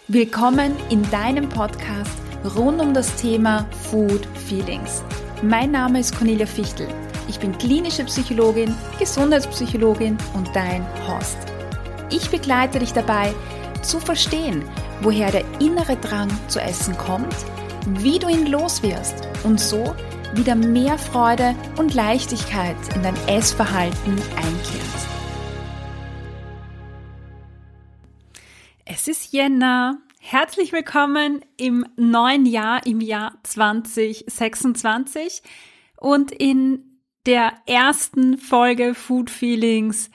Willkommen in deinem Podcast rund um das Thema Food Feelings. Mein Name ist Cornelia Fichtel. Ich bin klinische Psychologin, Gesundheitspsychologin und dein Host. Ich begleite dich dabei, zu verstehen, woher der innere Drang zu essen kommt, wie du ihn loswirst und so wieder mehr Freude und Leichtigkeit in dein Essverhalten einkehrt. Es ist Jänner. Herzlich willkommen im neuen Jahr, im Jahr 2026 und in der ersten Folge Food Feelings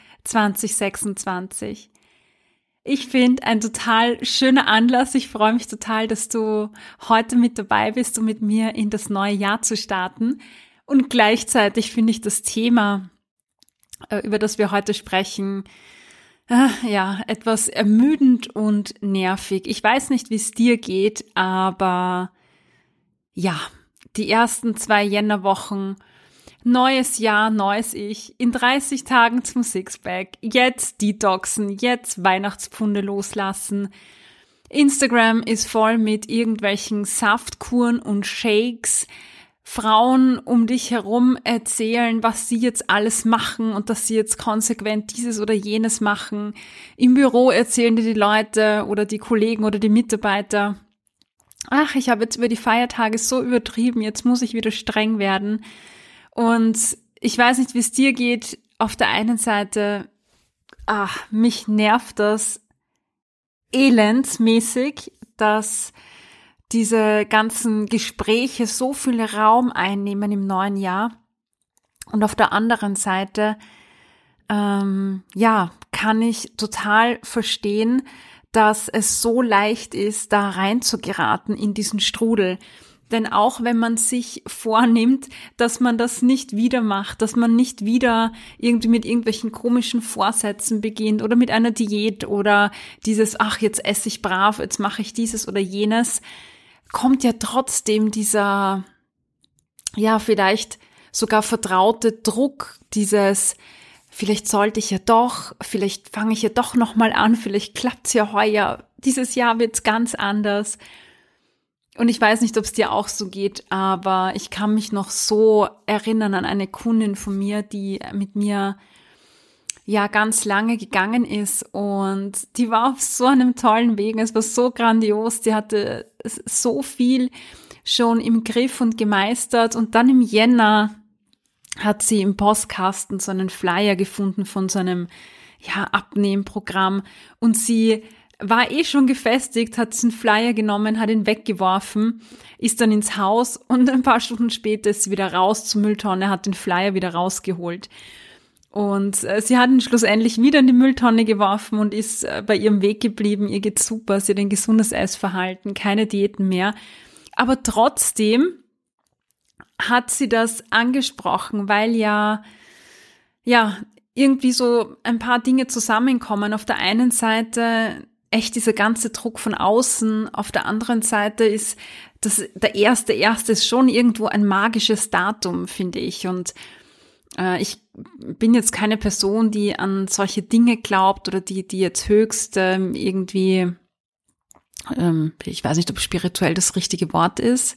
2026. Ich finde ein total schöner Anlass. Ich freue mich total, dass du heute mit dabei bist, um mit mir in das neue Jahr zu starten. Und gleichzeitig finde ich das Thema, über das wir heute sprechen, etwas ermüdend und nervig. Ich weiß nicht, wie es dir geht, aber ja, die ersten 2 Jännerwochen, neues Jahr, neues Ich, in 30 Tagen zum Sixpack, jetzt detoxen, jetzt Weihnachtspfunde loslassen. Instagram ist voll mit irgendwelchen Saftkuren und Shakes. Frauen um dich herum erzählen, was sie jetzt alles machen und dass sie jetzt konsequent dieses oder jenes machen. Im Büro erzählen dir die Leute oder die Kollegen oder die Mitarbeiter, ach, ich habe jetzt über die Feiertage so übertrieben, jetzt muss ich wieder streng werden. Und ich weiß nicht, wie es dir geht. Auf der einen Seite, mich nervt das elendsmäßig, dass diese ganzen Gespräche so viel Raum einnehmen im neuen Jahr. Und auf der anderen Seite, kann ich total verstehen, dass es so leicht ist, da reinzugeraten in diesen Strudel. Denn auch wenn man sich vornimmt, dass man das nicht wieder macht, dass man nicht wieder irgendwie mit irgendwelchen komischen Vorsätzen beginnt oder mit einer Diät oder dieses, jetzt esse ich brav, jetzt mache ich dieses oder jenes, kommt ja trotzdem dieser, vielleicht sogar vertraute Druck, dieses, vielleicht sollte ich ja doch, vielleicht fange ich ja doch nochmal an, vielleicht klappt's ja heuer, dieses Jahr wird's ganz anders. Und ich weiß nicht, ob es dir auch so geht, aber ich kann mich noch so erinnern an eine Kundin von mir, die mit mir ganz lange gegangen ist und die war auf so einem tollen Weg, es war so grandios, die hatte so viel schon im Griff und gemeistert und dann im Jänner hat sie im Postkasten so einen Flyer gefunden von so einem Abnehmprogramm und sie war schon gefestigt, hat den Flyer genommen, hat ihn weggeworfen, ist dann ins Haus und ein paar Stunden später ist sie wieder raus zur Mülltonne, hat den Flyer wieder rausgeholt. Und sie hat ihn schlussendlich wieder in die Mülltonne geworfen und ist bei ihrem Weg geblieben. Ihr geht's super, sie hat ein gesundes Essverhalten, keine Diäten mehr. Aber trotzdem hat sie das angesprochen, weil irgendwie so ein paar Dinge zusammenkommen. Auf der einen Seite echt dieser ganze Druck von außen, auf der anderen Seite ist der erste ist schon irgendwo ein magisches Datum, finde ich. Und ich bin jetzt keine Person, die an solche Dinge glaubt oder die jetzt höchst irgendwie, ich weiß nicht, ob spirituell das richtige Wort ist,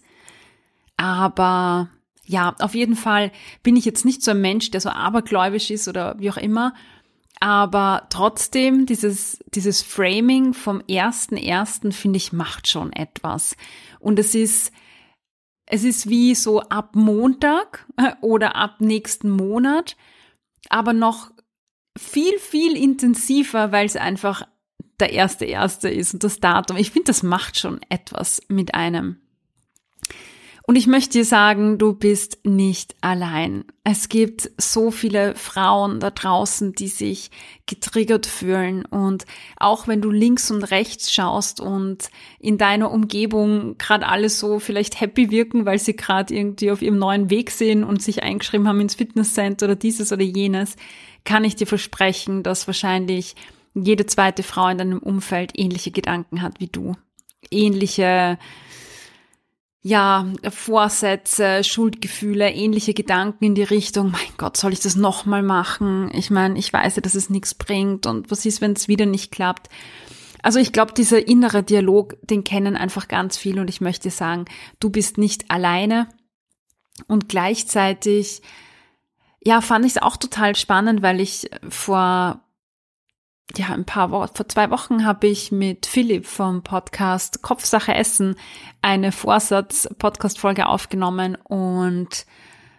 aber auf jeden Fall bin ich jetzt nicht so ein Mensch, der so abergläubisch ist oder wie auch immer, aber trotzdem dieses Framing vom 1.1. finde ich macht schon etwas und es ist wie so ab Montag oder ab nächsten Monat, aber noch viel, viel intensiver, weil es einfach der 1.1. ist und das Datum. Ich finde, das macht schon etwas mit einem. Und ich möchte dir sagen, du bist nicht allein. Es gibt so viele Frauen da draußen, die sich getriggert fühlen. Und auch wenn du links und rechts schaust und in deiner Umgebung gerade alle so vielleicht happy wirken, weil sie gerade irgendwie auf ihrem neuen Weg sind und sich eingeschrieben haben ins Fitnesscenter oder dieses oder jenes, kann ich dir versprechen, dass wahrscheinlich jede zweite Frau in deinem Umfeld ähnliche Gedanken hat wie du. Ähnliche Vorsätze, Schuldgefühle, ähnliche Gedanken in die Richtung, mein Gott, soll ich das nochmal machen? Ich meine, ich weiß ja, dass es nichts bringt und was ist, wenn es wieder nicht klappt? Also ich glaube, dieser innere Dialog, den kennen einfach ganz viele und ich möchte sagen, du bist nicht alleine und gleichzeitig, ja, fand ich es auch total spannend, weil ich vor 2 Wochen habe ich mit Philipp vom Podcast Kopfsache Essen eine Vorsatz-Podcast-Folge aufgenommen und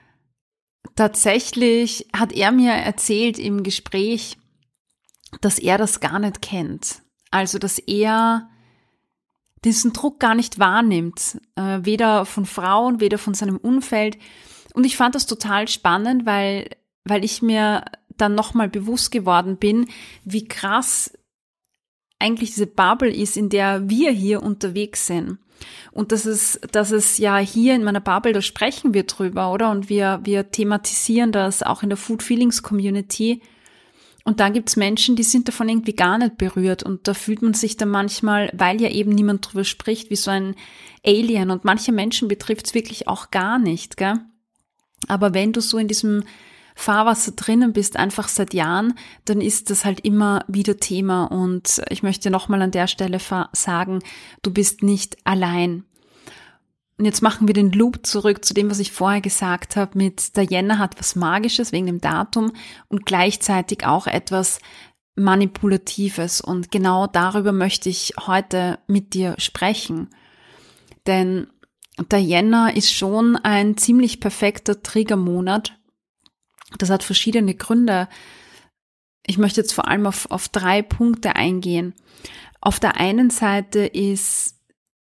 tatsächlich hat er mir erzählt im Gespräch, dass er das gar nicht kennt. Also, dass er diesen Druck gar nicht wahrnimmt, weder von Frauen, weder von seinem Umfeld. Und ich fand das total spannend, weil ich mir dann nochmal bewusst geworden bin, wie krass eigentlich diese Bubble ist, in der wir hier unterwegs sind. Und dass es ja hier in meiner Bubble, da sprechen wir drüber, oder? Und wir thematisieren das auch in der Food Feelings Community. Und dann gibt's Menschen, die sind davon irgendwie gar nicht berührt. Und da fühlt man sich dann manchmal, weil ja eben niemand drüber spricht, wie so ein Alien. Und manche Menschen betrifft's wirklich auch gar nicht, gell? Aber wenn du so in diesem Fahrwasser drinnen bist, einfach seit Jahren, dann ist das halt immer wieder Thema. Und ich möchte nochmal an der Stelle sagen, du bist nicht allein. Und jetzt machen wir den Loop zurück zu dem, was ich vorher gesagt habe, mit Diana hat was Magisches wegen dem Datum und gleichzeitig auch etwas Manipulatives. Und genau darüber möchte ich heute mit dir sprechen. Denn Diana ist schon ein ziemlich perfekter Triggermonat. Das hat verschiedene Gründe. Ich möchte jetzt vor allem auf 3 Punkte eingehen. Auf der einen Seite ist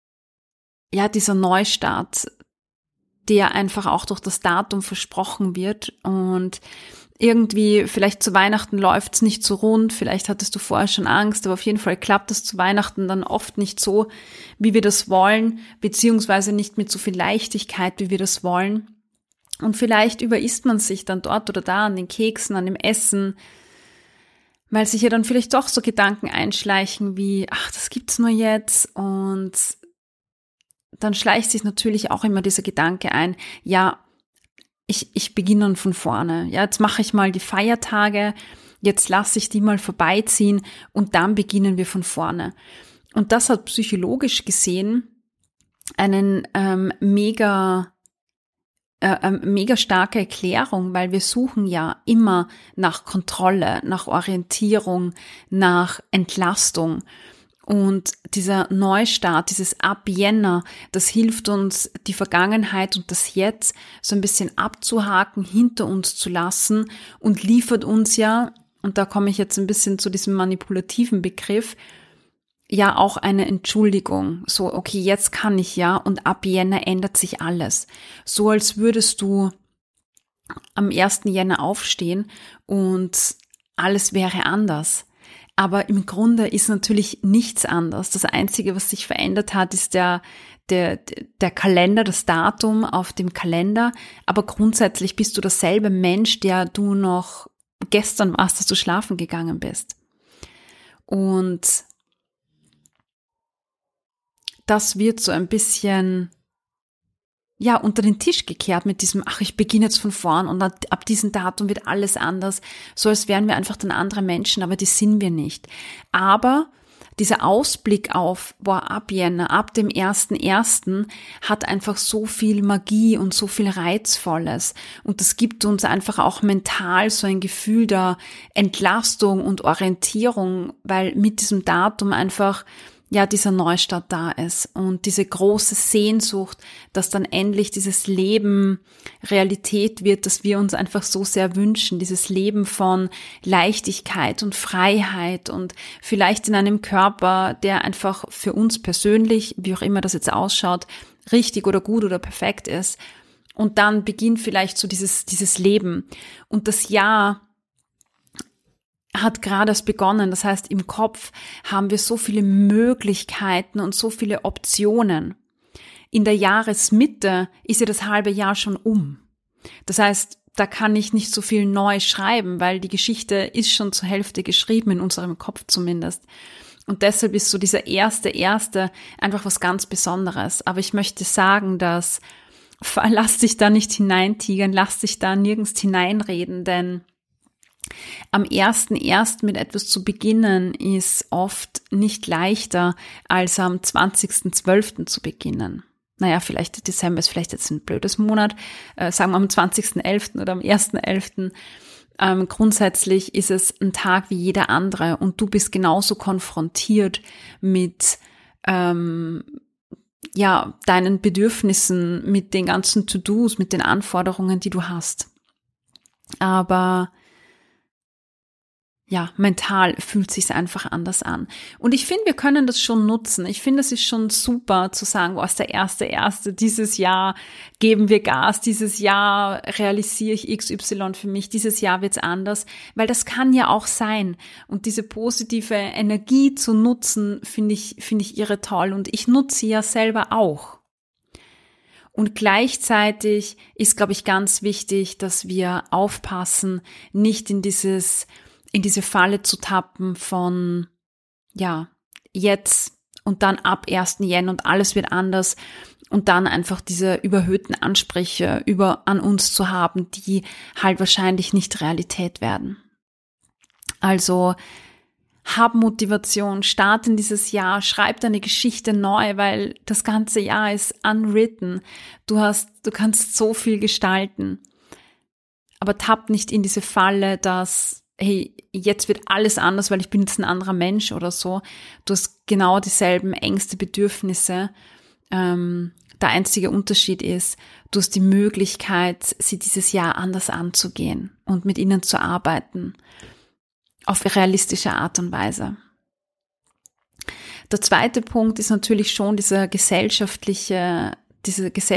ja dieser Neustart, der einfach auch durch das Datum versprochen wird und irgendwie vielleicht zu Weihnachten läuft's nicht so rund, vielleicht hattest du vorher schon Angst, aber auf jeden Fall klappt es zu Weihnachten dann oft nicht so, wie wir das wollen, beziehungsweise nicht mit so viel Leichtigkeit, wie wir das wollen. Und vielleicht überisst man sich dann dort oder da an den Keksen, an dem Essen, weil sich ja dann vielleicht doch so Gedanken einschleichen wie, ach, das gibt's nur jetzt. Und dann schleicht sich natürlich auch immer dieser Gedanke ein, ja, ich beginne dann von vorne. Ja, jetzt mache ich mal die Feiertage, jetzt lasse ich die mal vorbeiziehen und dann beginnen wir von vorne. Und das hat psychologisch gesehen einen mega starke Erklärung, weil wir suchen ja immer nach Kontrolle, nach Orientierung, nach Entlastung. Und dieser Neustart, dieses Ab Jänner, das hilft uns, die Vergangenheit und das Jetzt so ein bisschen abzuhaken, hinter uns zu lassen und liefert uns ja, und da komme ich jetzt ein bisschen zu diesem manipulativen Begriff, ja auch eine Entschuldigung. So, okay, jetzt kann ich ja und ab Jänner ändert sich alles. So als würdest du am 1. Jänner aufstehen und alles wäre anders. Aber im Grunde ist natürlich nichts anders. Das Einzige, was sich verändert hat, ist der Kalender, das Datum auf dem Kalender. Aber grundsätzlich bist du derselbe Mensch, der du noch gestern warst, dass du schlafen gegangen bist. Und das wird so ein bisschen, ja, unter den Tisch gekehrt mit diesem, ach, ich beginne jetzt von vorn und ab diesem Datum wird alles anders, so als wären wir einfach dann andere Menschen, aber die sind wir nicht. Aber dieser Ausblick auf, ab Jänner, ab dem 1.1. hat einfach so viel Magie und so viel Reizvolles und das gibt uns einfach auch mental so ein Gefühl der Entlastung und Orientierung, weil mit diesem Datum einfach ja, dieser Neustart da ist und diese große Sehnsucht, dass dann endlich dieses Leben Realität wird, dass wir uns einfach so sehr wünschen, dieses Leben von Leichtigkeit und Freiheit und vielleicht in einem Körper, der einfach für uns persönlich, wie auch immer das jetzt ausschaut, richtig oder gut oder perfekt ist. Und dann beginnt vielleicht so dieses Leben. Und das Jahr hat gerade erst begonnen. Das heißt, im Kopf haben wir so viele Möglichkeiten und so viele Optionen. In der Jahresmitte ist ja das halbe Jahr schon um. Das heißt, da kann ich nicht so viel neu schreiben, weil die Geschichte ist schon zur Hälfte geschrieben, in unserem Kopf zumindest. Und deshalb ist so dieser erste einfach was ganz Besonderes. Aber ich möchte sagen, dass lass dich da nicht hineintigern, lass dich da nirgends hineinreden, denn Am 1.1. mit etwas zu beginnen ist oft nicht leichter, als am 20.12. zu beginnen. Naja, vielleicht Dezember ist vielleicht jetzt ein blödes Monat, sagen wir am 20.11. oder am 1.11. Grundsätzlich ist es ein Tag wie jeder andere und du bist genauso konfrontiert mit deinen Bedürfnissen, mit den ganzen To-Dos, mit den Anforderungen, die du hast. Aber ja, mental fühlt sich's einfach anders an. Und ich finde, wir können das schon nutzen. Ich finde, es ist schon super zu sagen, was der 1.1. dieses Jahr geben wir Gas, dieses Jahr realisiere ich XY für mich, dieses Jahr wird's anders, weil das kann ja auch sein. Und diese positive Energie zu nutzen, finde ich irre toll. Und ich nutze sie ja selber auch. Und gleichzeitig ist, glaube ich, ganz wichtig, dass wir aufpassen, nicht in diese Falle zu tappen von, jetzt und dann ab 1. Jänner und alles wird anders und dann einfach diese überhöhten Ansprüche an uns zu haben, die halt wahrscheinlich nicht Realität werden. Also, hab Motivation, start in dieses Jahr, schreib deine Geschichte neu, weil das ganze Jahr ist unwritten. Du kannst so viel gestalten. Aber tapp nicht in diese Falle, dass, hey, jetzt wird alles anders, weil ich bin jetzt ein anderer Mensch oder so. Du hast genau dieselben Ängste, Bedürfnisse. Der einzige Unterschied ist, du hast die Möglichkeit, sie dieses Jahr anders anzugehen und mit ihnen zu arbeiten. Auf realistische Art und Weise. Der zweite Punkt ist natürlich schon dieser gesellschaftliche, ich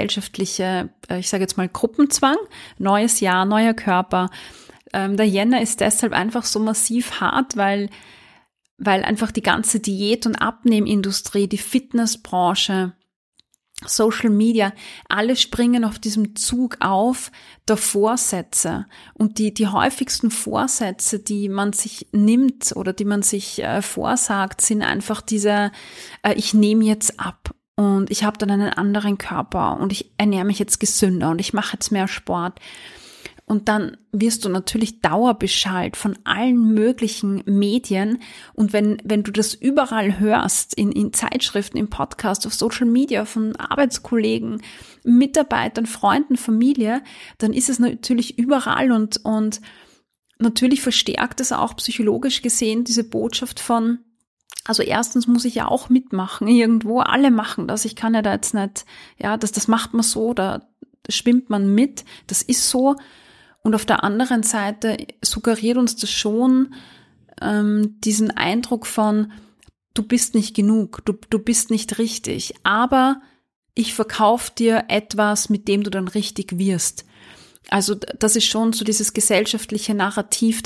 sage jetzt mal Gruppenzwang, neues Jahr, neuer Körper. Der Jänner ist deshalb einfach so massiv hart, weil einfach die ganze Diät- und Abnehmindustrie, die Fitnessbranche, Social Media, alle springen auf diesem Zug auf der Vorsätze. Und die häufigsten Vorsätze, die man sich nimmt oder die man sich vorsagt, sind einfach diese, ich nehme jetzt ab und ich habe dann einen anderen Körper und ich ernähre mich jetzt gesünder und ich mache jetzt mehr Sport. Und dann wirst du natürlich dauerbeschallt von allen möglichen Medien. Und wenn du das überall hörst, in Zeitschriften, im Podcast, auf Social Media, von Arbeitskollegen, Mitarbeitern, Freunden, Familie, dann ist es natürlich überall und natürlich verstärkt es auch psychologisch gesehen diese Botschaft von, also erstens muss ich ja auch mitmachen irgendwo, alle machen das, ich kann ja da jetzt nicht, das macht man so, da schwimmt man mit, das ist so. Und auf der anderen Seite suggeriert uns das schon diesen Eindruck von, du bist nicht genug, du bist nicht richtig, aber ich verkaufe dir etwas, mit dem du dann richtig wirst. Also das ist schon so dieses gesellschaftliche Narrativ,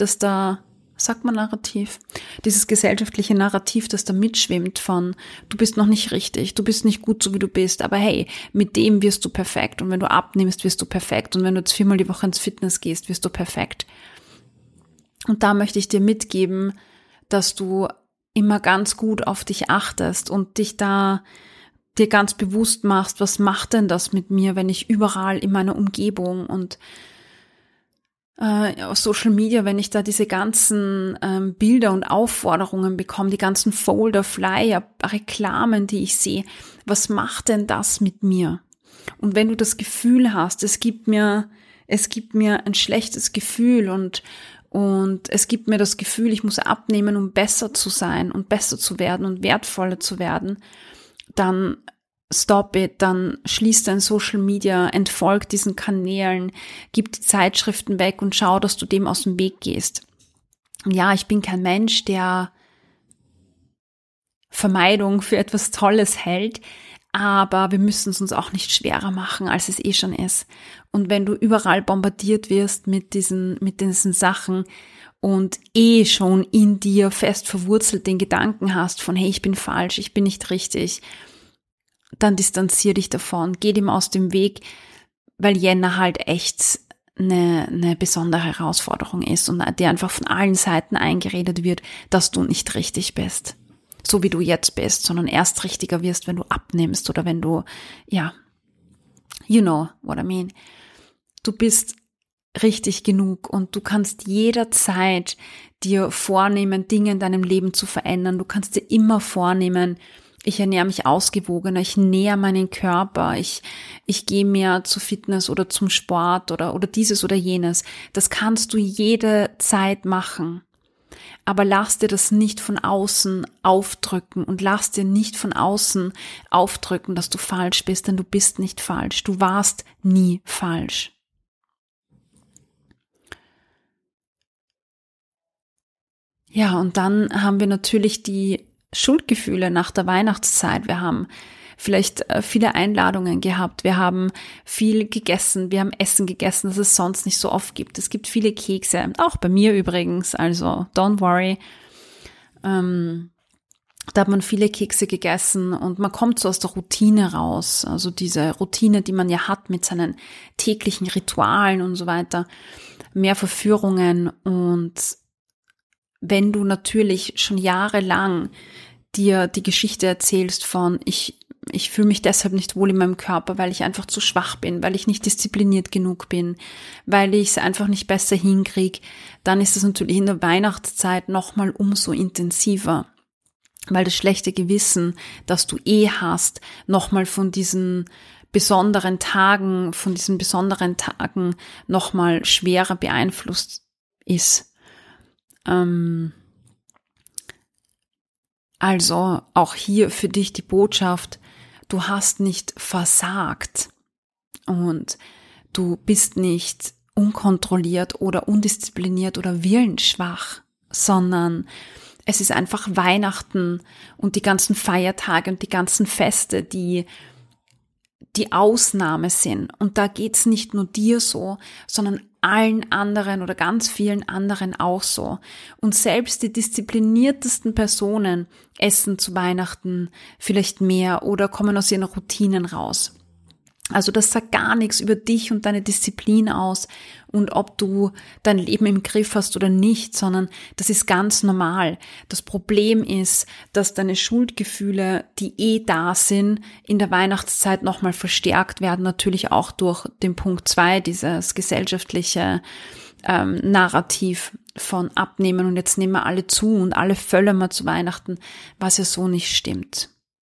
dieses gesellschaftliche Narrativ, das da mitschwimmt von, du bist noch nicht richtig, du bist nicht gut so wie du bist, aber hey, mit dem wirst du perfekt und wenn du abnimmst, wirst du perfekt und wenn du jetzt 4-mal die Woche ins Fitness gehst, wirst du perfekt. Und da möchte ich dir mitgeben, dass du immer ganz gut auf dich achtest und dich da dir ganz bewusst machst, was macht denn das mit mir, wenn ich überall in meiner Umgebung und auf Social Media, wenn ich da diese ganzen Bilder und Aufforderungen bekomme, die ganzen Folder, Flyer, Reklamen, die ich sehe, was macht denn das mit mir? Und wenn du das Gefühl hast, es gibt mir ein schlechtes Gefühl und es gibt mir das Gefühl, ich muss abnehmen, um besser zu sein und besser zu werden und wertvoller zu werden, dann stop it, dann schließ dein Social Media, entfolg diesen Kanälen, gib die Zeitschriften weg und schau, dass du dem aus dem Weg gehst. Und ja, ich bin kein Mensch, der Vermeidung für etwas Tolles hält, aber wir müssen es uns auch nicht schwerer machen, als es eh schon ist. Und wenn du überall bombardiert wirst mit diesen Sachen und eh schon in dir fest verwurzelt den Gedanken hast von, hey, ich bin falsch, ich bin nicht richtig, dann distanzier dich davon, geh dem aus dem Weg, weil Jänner halt echt eine besondere Herausforderung ist und dir einfach von allen Seiten eingeredet wird, dass du nicht richtig bist, so wie du jetzt bist, sondern erst richtiger wirst, wenn du abnimmst oder wenn du, you know what I mean. Du bist richtig genug und du kannst jederzeit dir vornehmen, Dinge in deinem Leben zu verändern. Du kannst dir immer vornehmen, ich ernähre mich ausgewogener, ich nähere meinen Körper, ich gehe mehr zu Fitness oder zum Sport oder dieses oder jenes. Das kannst du jederzeit machen. Aber lass dir das nicht von außen aufdrücken und lass dir nicht von außen aufdrücken, dass du falsch bist, denn du bist nicht falsch. Du warst nie falsch. Ja, und dann haben wir natürlich die Schuldgefühle nach der Weihnachtszeit. Wir haben vielleicht viele Einladungen gehabt. Wir haben viel gegessen. Wir haben Essen gegessen, das es sonst nicht so oft gibt. Es gibt viele Kekse, auch bei mir übrigens. Also don't worry. Da hat man viele Kekse gegessen und man kommt so aus der Routine raus. Also diese Routine, die man ja hat mit seinen täglichen Ritualen und so weiter. Mehr Verführungen und wenn du natürlich schon jahrelang dir die Geschichte erzählst von ich fühle mich deshalb nicht wohl in meinem Körper, weil ich einfach zu schwach bin, weil ich nicht diszipliniert genug bin, weil ich es einfach nicht besser hinkriege, dann ist es natürlich in der Weihnachtszeit nochmal umso intensiver, weil das schlechte Gewissen, das du hast, nochmal von diesen besonderen Tagen nochmal schwerer beeinflusst ist. Also auch hier für dich die Botschaft, du hast nicht versagt und du bist nicht unkontrolliert oder undiszipliniert oder willensschwach, sondern es ist einfach Weihnachten und die ganzen Feiertage und die ganzen Feste, die Ausnahme sind. Und da geht's nicht nur dir so, sondern allen anderen oder ganz vielen anderen auch so. Und selbst die diszipliniertesten Personen essen zu Weihnachten vielleicht mehr oder kommen aus ihren Routinen raus. Also das sagt gar nichts über dich und deine Disziplin aus und ob du dein Leben im Griff hast oder nicht, sondern das ist ganz normal. Das Problem ist, dass deine Schuldgefühle, die da sind, in der Weihnachtszeit nochmal verstärkt werden, natürlich auch durch den Punkt 2, dieses gesellschaftliche Narrativ von Abnehmen und jetzt nehmen wir alle zu und alle völlen wir zu Weihnachten, was ja so nicht stimmt.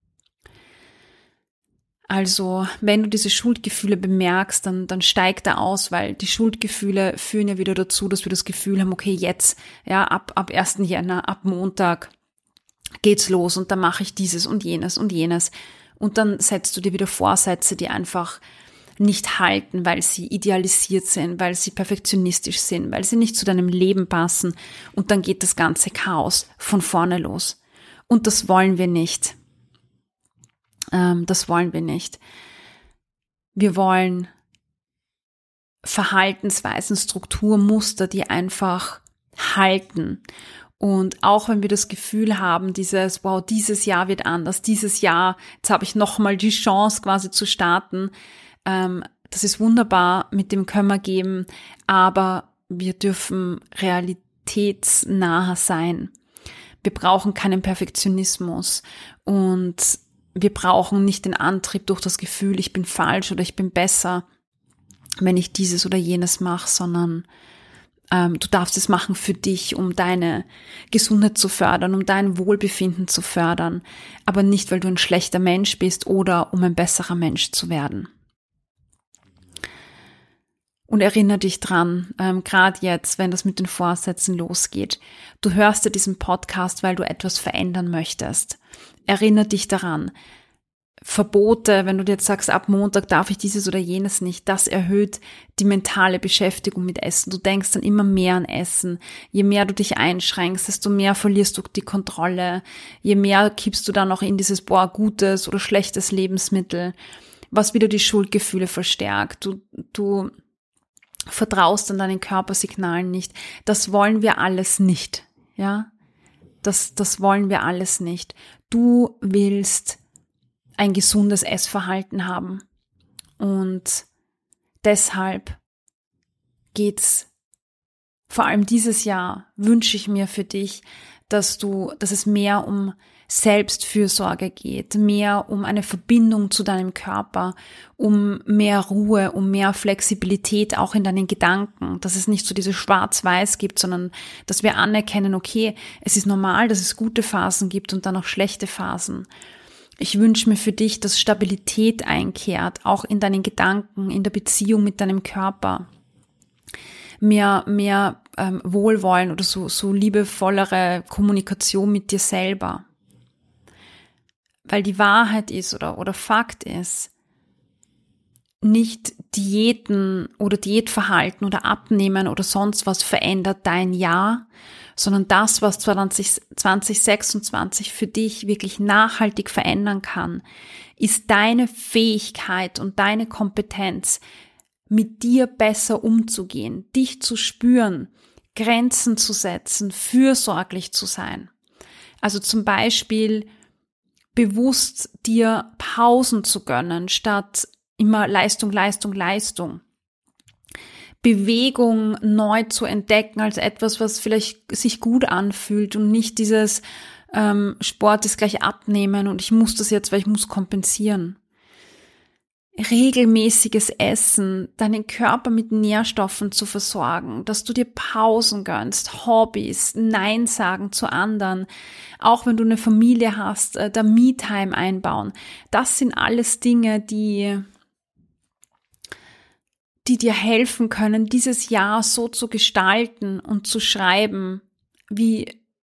Also, wenn du diese Schuldgefühle bemerkst, dann steig da aus, weil die Schuldgefühle führen ja wieder dazu, dass wir das Gefühl haben, okay, jetzt, ja, ab 1. Jänner, ab Montag geht's los und dann mache ich dieses und jenes und jenes. Und dann setzt du dir wieder Vorsätze, die einfach nicht halten, weil sie idealisiert sind, weil sie perfektionistisch sind, weil sie nicht zu deinem Leben passen. Und dann geht das ganze Chaos von vorne los. Und das wollen wir nicht. Das wollen wir nicht. Wir wollen Verhaltensweisen, Strukturmuster, die einfach halten. Und auch wenn wir das Gefühl haben, wow, dieses Jahr wird anders, dieses Jahr, jetzt habe ich nochmal die Chance quasi zu starten, das ist wunderbar, mit dem können wir geben, aber wir dürfen realitätsnah sein. Wir brauchen keinen Perfektionismus und wir brauchen nicht den Antrieb durch das Gefühl, ich bin falsch oder ich bin besser, wenn ich dieses oder jenes mache, sondern du darfst es machen für dich, um deine Gesundheit zu fördern, um dein Wohlbefinden zu fördern, aber nicht, weil du ein schlechter Mensch bist oder um ein besserer Mensch zu werden. Und erinnere dich dran, gerade jetzt, wenn das mit den Vorsätzen losgeht, du hörst dir diesen Podcast, weil du etwas verändern möchtest. Erinnere dich daran, Verbote, wenn du dir jetzt sagst, ab Montag darf ich dieses oder jenes nicht, das erhöht die mentale Beschäftigung mit Essen. Du denkst dann immer mehr an Essen. Je mehr du dich einschränkst, desto mehr verlierst du die Kontrolle. Je mehr kippst du dann auch in dieses, gutes oder schlechtes Lebensmittel, was wieder die Schuldgefühle verstärkt. Du vertraust an deinen Körpersignalen nicht. Das wollen wir alles nicht, ja? Das wollen wir alles nicht. Du willst ein gesundes Essverhalten haben. Und deshalb geht's vor allem dieses Jahr, wünsche ich mir für dich, dass es mehr um Selbstfürsorge geht, mehr um eine Verbindung zu deinem Körper, um mehr Ruhe, um mehr Flexibilität auch in deinen Gedanken, dass es nicht so diese Schwarz-Weiß gibt, sondern dass wir anerkennen, okay, es ist normal, dass es gute Phasen gibt und dann auch schlechte Phasen. Ich wünsche mir für dich, dass Stabilität einkehrt, auch in deinen Gedanken, in der Beziehung mit deinem Körper. Mehr Wohlwollen oder so liebevollere Kommunikation mit dir selber. Weil die Wahrheit ist oder Fakt ist, nicht Diäten oder Diätverhalten oder Abnehmen oder sonst was verändert dein Jahr, sondern das, was 2026 für dich wirklich nachhaltig verändern kann, ist deine Fähigkeit und deine Kompetenz, mit dir besser umzugehen, dich zu spüren, Grenzen zu setzen, fürsorglich zu sein. Also zum Beispiel bewusst dir Pausen zu gönnen, statt immer Leistung, Leistung, Leistung. Bewegung neu zu entdecken als etwas, was vielleicht sich gut anfühlt und nicht dieses Sport ist gleich abnehmen und ich muss das jetzt, weil ich muss kompensieren. Regelmäßiges Essen, deinen Körper mit Nährstoffen zu versorgen, dass du dir Pausen gönnst, Hobbys, Nein sagen zu anderen, auch wenn du eine Familie hast, da Me-Time einbauen. Das sind alles Dinge, die dir helfen können, dieses Jahr so zu gestalten und zu schreiben, wie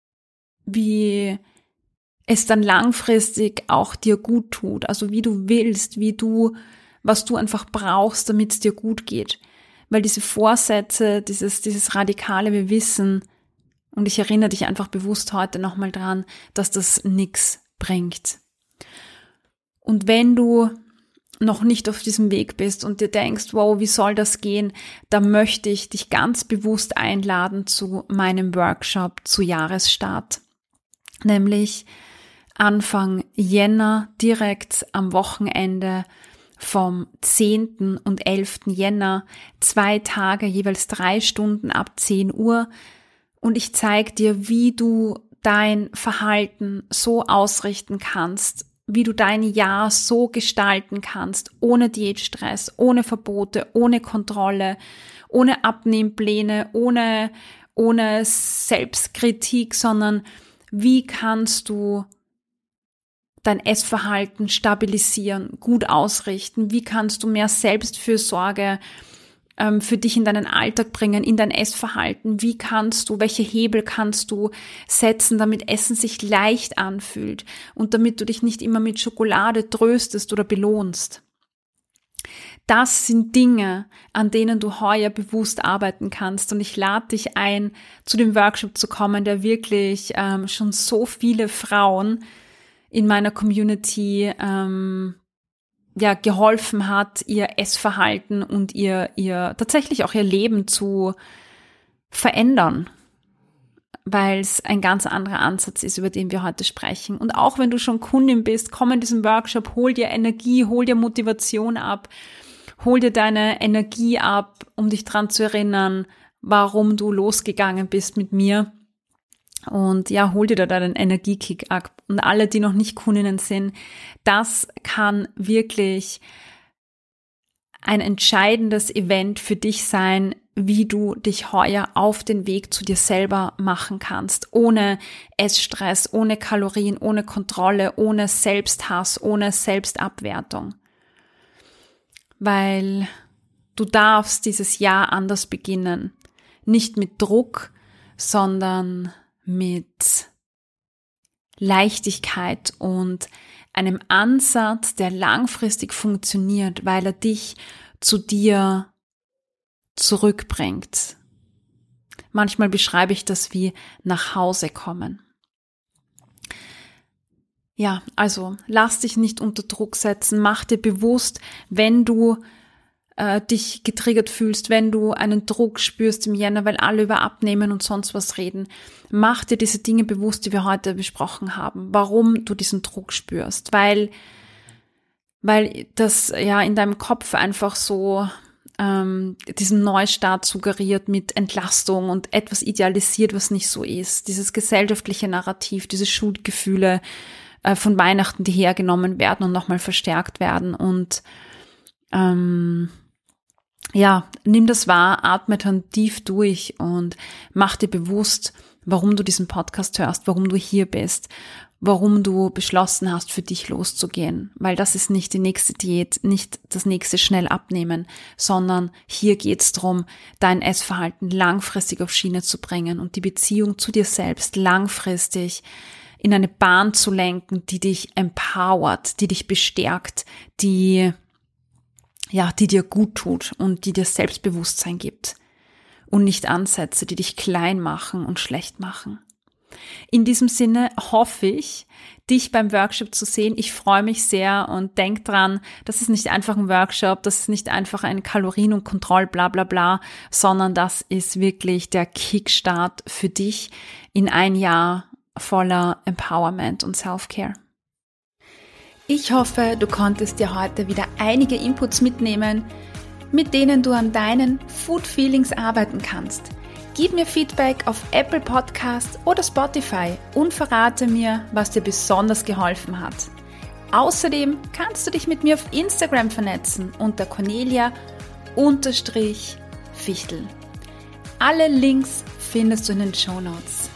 es dann langfristig auch dir gut tut, also wie du willst, was du einfach brauchst, damit es dir gut geht. Weil diese Vorsätze, dieses radikale, wir wissen, und ich erinnere dich einfach bewusst heute nochmal dran, dass das nichts bringt. Und wenn du noch nicht auf diesem Weg bist und dir denkst, wow, wie soll das gehen, dann möchte ich dich ganz bewusst einladen zu meinem Workshop zu Jahresstart. Nämlich Anfang Jänner, direkt am Wochenende vom 10. und 11. Jänner, 2 Tage, jeweils 3 Stunden ab 10 Uhr. Und ich zeige dir, wie du dein Verhalten so ausrichten kannst, wie du dein Jahr so gestalten kannst, ohne Diätstress, ohne Verbote, ohne Kontrolle, ohne Abnehmpläne, ohne Selbstkritik, sondern wie kannst du dein Essverhalten stabilisieren, gut ausrichten? Wie kannst du mehr Selbstfürsorge für dich in deinen Alltag bringen, in dein Essverhalten? Welche Hebel kannst du setzen, damit Essen sich leicht anfühlt und damit du dich nicht immer mit Schokolade tröstest oder belohnst? Das sind Dinge, an denen du heuer bewusst arbeiten kannst, und ich lade dich ein, zu dem Workshop zu kommen, der wirklich schon so viele Frauen in meiner Community geholfen hat, ihr Essverhalten und ihr tatsächlich auch ihr Leben zu verändern, weil es ein ganz anderer Ansatz ist, über den wir heute sprechen. Und auch wenn du schon Kundin bist, komm in diesen Workshop, hol dir Energie, hol dir Motivation ab, hol dir deine Energie ab, um dich dran zu erinnern, warum du losgegangen bist mit mir. Und ja, hol dir da deinen Energiekick ab. Und alle, die noch nicht Kundinnen sind, das kann wirklich ein entscheidendes Event für dich sein, wie du dich heuer auf den Weg zu dir selber machen kannst, ohne Essstress, ohne Kalorien, ohne Kontrolle, ohne Selbsthass, ohne Selbstabwertung. Weil du darfst dieses Jahr anders beginnen. Nicht mit Druck, sondern mit Leichtigkeit und einem Ansatz, der langfristig funktioniert, weil er dich zu dir zurückbringt. Manchmal beschreibe ich das wie nach Hause kommen. Ja, also lass dich nicht unter Druck setzen, mach dir bewusst, wenn du dich getriggert fühlst, wenn du einen Druck spürst im Jänner, weil alle über Abnehmen und sonst was reden, mach dir diese Dinge bewusst, die wir heute besprochen haben, warum du diesen Druck spürst, weil das ja in deinem Kopf einfach so diesen Neustart suggeriert mit Entlastung und etwas idealisiert, was nicht so ist. Dieses gesellschaftliche Narrativ, diese Schuldgefühle von Weihnachten, die hergenommen werden und nochmal verstärkt werden. Und nimm das wahr, atme dann tief durch und mach dir bewusst, warum du diesen Podcast hörst, warum du hier bist, warum du beschlossen hast, für dich loszugehen. Weil das ist nicht die nächste Diät, nicht das nächste schnell abnehmen, sondern hier geht's darum, dein Essverhalten langfristig auf Schiene zu bringen und die Beziehung zu dir selbst langfristig in eine Bahn zu lenken, die dich empowert, die dich bestärkt, die dir gut tut und die dir Selbstbewusstsein gibt. Und nicht Ansätze, die dich klein machen und schlecht machen. In diesem Sinne hoffe ich, dich beim Workshop zu sehen. Ich freue mich sehr und denk dran, das ist nicht einfach ein Workshop, das ist nicht einfach ein Kalorien- und Kontroll, bla bla bla, sondern das ist wirklich der Kickstart für dich in ein Jahr voller Empowerment und Self-Care. Ich hoffe, du konntest dir heute wieder einige Inputs mitnehmen, mit denen du an deinen Food Feelings arbeiten kannst. Gib mir Feedback auf Apple Podcasts oder Spotify und verrate mir, was dir besonders geholfen hat. Außerdem kannst du dich mit mir auf Instagram vernetzen unter Cornelia_Fichtel. Alle Links findest du in den Shownotes.